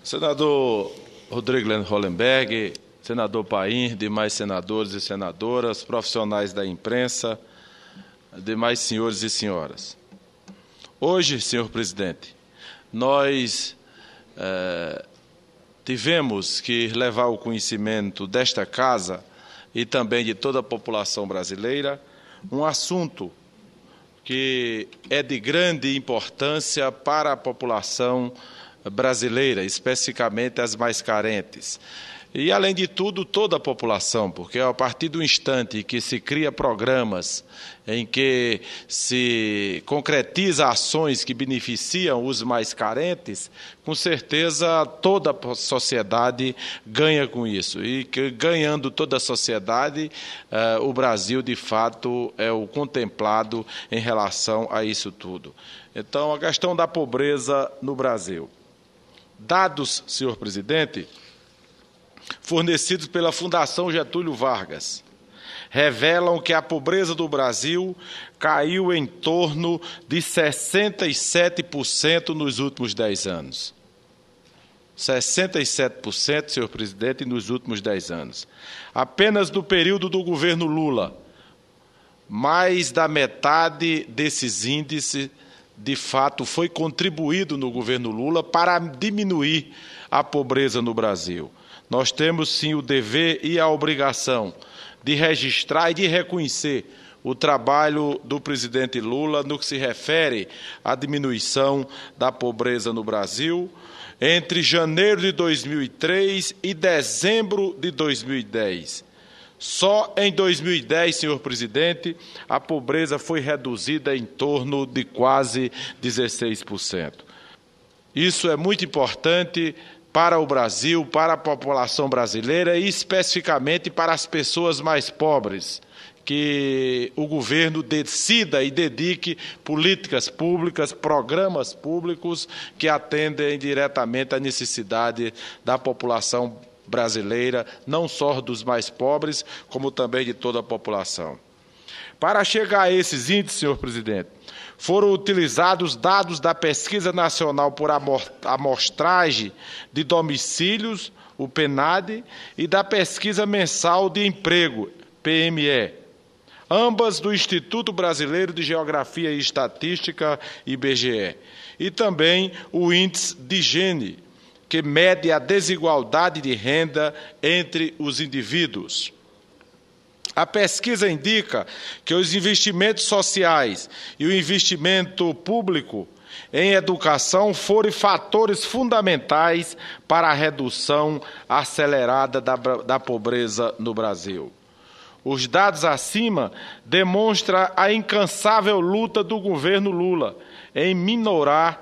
Senador Rodrigo Hollenberg, senador Paim, demais senadores e senadoras, profissionais da imprensa, demais senhores e senhoras. Hoje, senhor presidente, nós tivemos que levar ao conhecimento desta casa e também de toda a população brasileira um assunto que é de grande importância para a população brasileira, especificamente as mais carentes. E, além de tudo, toda a população, porque a partir do instante que se cria programas em que se concretiza ações que beneficiam os mais carentes, com certeza toda a sociedade ganha com isso. E ganhando toda a sociedade, o Brasil, de fato, é o contemplado em relação a isso tudo. Então, a questão da pobreza no Brasil. Dados, senhor presidente, fornecidos pela Fundação Getúlio Vargas, revelam que a pobreza do Brasil caiu em torno de 67% nos últimos 10 anos. 67%, senhor presidente, nos últimos 10 anos. Apenas no período do governo Lula, mais da metade desses índices, de fato, foi contribuído no governo Lula para diminuir a pobreza no Brasil. Nós temos, sim, o dever e a obrigação de registrar e de reconhecer o trabalho do presidente Lula no que se refere à diminuição da pobreza no Brasil entre janeiro de 2003 e dezembro de 2010. Só em 2010, senhor presidente, a pobreza foi reduzida em torno de quase 16%. Isso é muito importante para o Brasil, para a população brasileira e especificamente para as pessoas mais pobres, que o governo decida e dedique políticas públicas, programas públicos que atendem diretamente à necessidade da população brasileira, não só dos mais pobres, como também de toda a população. Para chegar a esses índices, senhor presidente, foram utilizados dados da Pesquisa Nacional por Amostragem de Domicílios, o PNAD, e da Pesquisa Mensal de Emprego, PME, ambas do Instituto Brasileiro de Geografia e Estatística, IBGE, e também o Índice de Gini, que mede a desigualdade de renda entre os indivíduos. A pesquisa indica que os investimentos sociais e o investimento público em educação foram fatores fundamentais para a redução acelerada da pobreza no Brasil. Os dados acima demonstram a incansável luta do governo Lula em minorar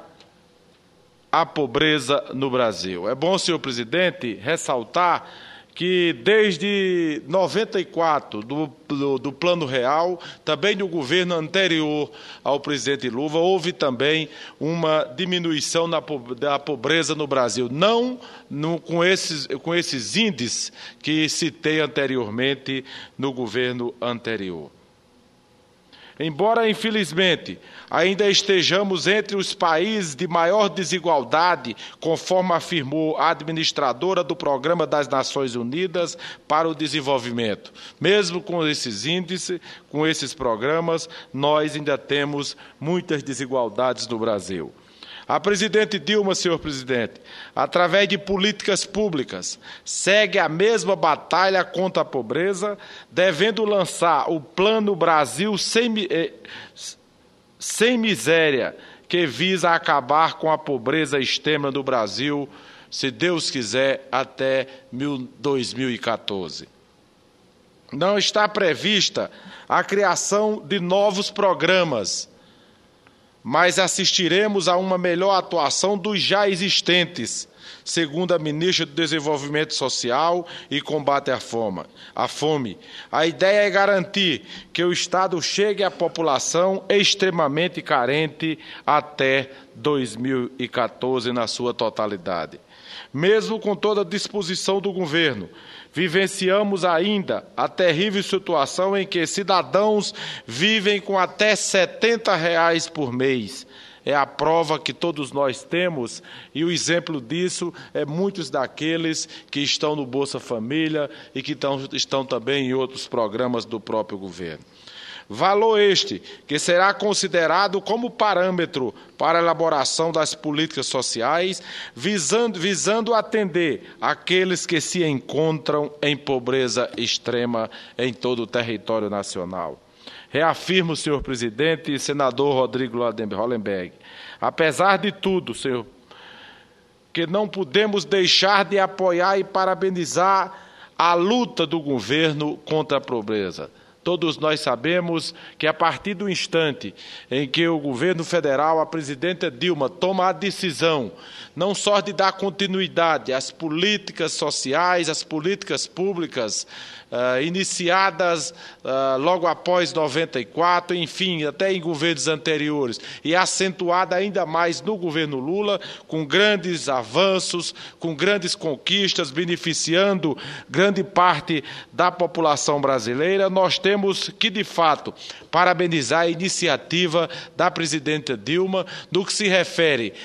a pobreza no Brasil. É bom, senhor presidente, ressaltar que desde 94, do Plano Real, também do governo anterior ao presidente Lula, houve também uma diminuição da pobreza no Brasil, não com esses índices que citei anteriormente no governo anterior. Embora, infelizmente, ainda estejamos entre os países de maior desigualdade, conforme afirmou a administradora do Programa das Nações Unidas para o Desenvolvimento. Mesmo com esses índices, com esses programas, nós ainda temos muitas desigualdades no Brasil. A presidente Dilma, senhor presidente, através de políticas públicas, segue a mesma batalha contra a pobreza, devendo lançar o Plano Brasil Sem Miséria, que visa acabar com a pobreza extrema do Brasil, se Deus quiser, até 2014. Não está prevista a criação de novos programas, mas assistiremos a uma melhor atuação dos já existentes, segundo a ministra do Desenvolvimento Social e Combate à Fome. A ideia é garantir que o Estado chegue à população extremamente carente até 2014 na sua totalidade. Mesmo com toda a disposição do governo, vivenciamos ainda a terrível situação em que cidadãos vivem com até R$ 70 por mês. é a prova que todos nós temos, e o exemplo disso é muitos daqueles que estão no Bolsa Família e que estão também em outros programas do próprio governo. Valor este que será considerado como parâmetro para a elaboração das políticas sociais, visando atender aqueles que se encontram em pobreza extrema em todo o território nacional. Reafirmo, senhor presidente e senador Rodrigo Hollenberg, apesar de tudo, senhor, que não podemos deixar de apoiar e parabenizar a luta do governo contra a pobreza. Todos nós sabemos que, a partir do instante em que o governo federal, a presidenta Dilma, toma a decisão não só de dar continuidade às políticas sociais, às políticas públicas iniciadas logo após 94, enfim, até em governos anteriores, e acentuada ainda mais no governo Lula, com grandes avanços, com grandes conquistas, beneficiando grande parte da população brasileira, nós temos que, de fato, parabenizar a iniciativa da presidenta Dilma no que se refere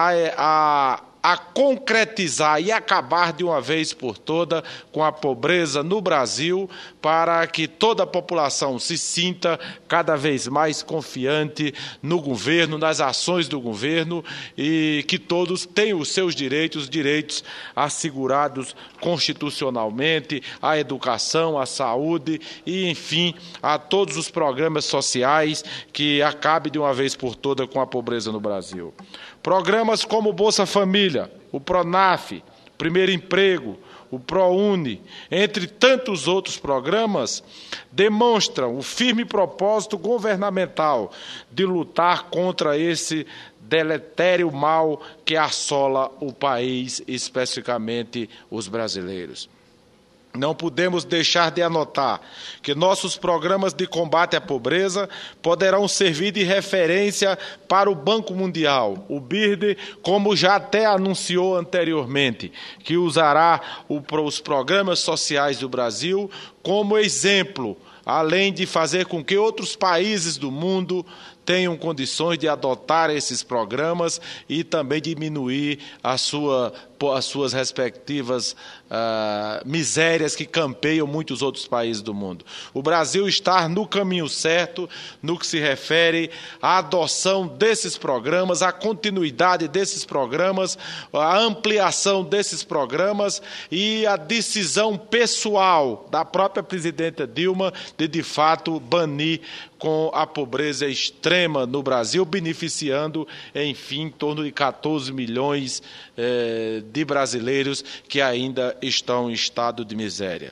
a concretizar e acabar de uma vez por toda com a pobreza no Brasil, para que toda a população se sinta cada vez mais confiante no governo, nas ações do governo, e que todos tenham os seus direitos assegurados constitucionalmente, à educação, à saúde e, enfim, a todos os programas sociais, que acabe de uma vez por toda com a pobreza no Brasil. Programas como o Bolsa Família, o PRONAF, Primeiro Emprego, o ProUni, entre tantos outros programas, demonstram o firme propósito governamental de lutar contra esse deletério mal que assola o país, especificamente os brasileiros. Não podemos deixar de anotar que nossos programas de combate à pobreza poderão servir de referência para o Banco Mundial, o BIRD, como já até anunciou anteriormente, que usará os programas sociais do Brasil como exemplo, além de fazer com que outros países do mundo tenham condições de adotar esses programas e também diminuir as suas respectivas misérias que campeiam muitos outros países do mundo. O Brasil está no caminho certo no que se refere à adoção desses programas, à continuidade desses programas, à ampliação desses programas e à decisão pessoal da própria presidenta Dilma de fato, banir com a pobreza extrema no Brasil, beneficiando, enfim, em torno de 14 milhões de brasileiros que ainda estão em estado de miséria.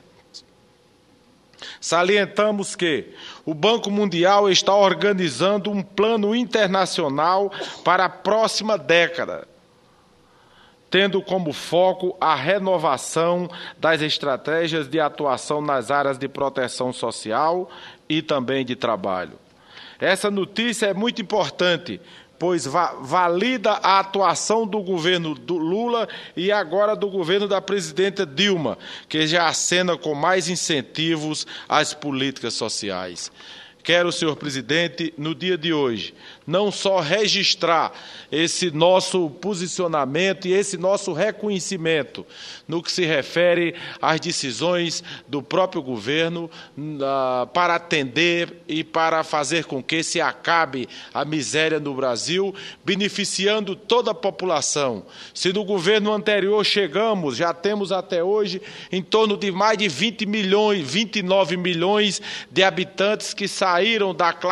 Salientamos que o Banco Mundial está organizando um plano internacional para a próxima década, tendo como foco a renovação das estratégias de atuação nas áreas de proteção social e também de trabalho. Essa notícia é muito importante, pois valida a atuação do governo do Lula e agora do governo da presidenta Dilma, que já acena com mais incentivos às políticas sociais. Quero, senhor presidente, no dia de hoje, não só registrar esse nosso posicionamento e esse nosso reconhecimento no que se refere às decisões do próprio governo para atender e para fazer com que se acabe a miséria no Brasil, beneficiando toda a população. Se no governo anterior já temos até hoje em torno de mais de 29 milhões de habitantes que saíram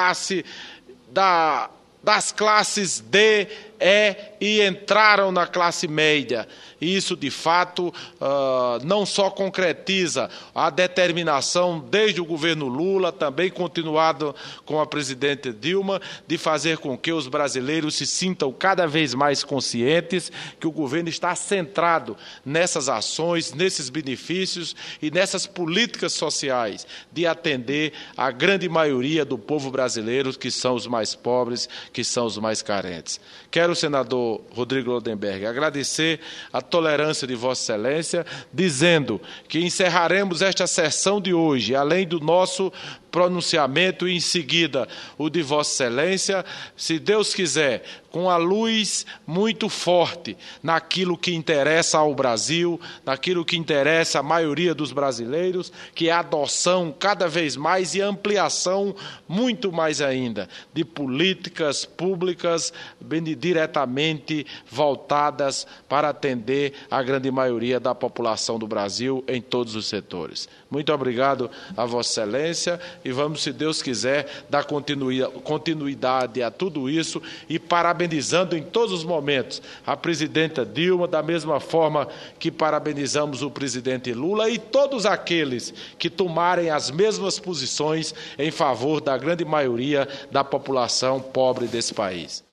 das classes D, E e entraram na classe média. Isso, de fato, não só concretiza a determinação desde o governo Lula, também continuado com a presidenta Dilma, de fazer com que os brasileiros se sintam cada vez mais conscientes que o governo está centrado nessas ações, nesses benefícios e nessas políticas sociais de atender a grande maioria do povo brasileiro, que são os mais pobres, que são os mais carentes. Quero, quero, senador Rodrigo Lodenberg, agradecer a tolerância de Vossa Excelência, dizendo que encerraremos esta sessão de hoje, além do nosso pronunciamento e, em seguida, o de Vossa Excelência, se Deus quiser, com a luz muito forte naquilo que interessa ao Brasil, naquilo que interessa à maioria dos brasileiros, que é a adoção cada vez mais e ampliação muito mais ainda de políticas públicas diretamente voltadas para atender a grande maioria da população do Brasil em todos os setores. Muito obrigado a Vossa Excelência e vamos, se Deus quiser, dar continuidade a tudo isso e parabenizando em todos os momentos a presidenta Dilma, da mesma forma que parabenizamos o presidente Lula e todos aqueles que tomarem as mesmas posições em favor da grande maioria da população pobre desse país.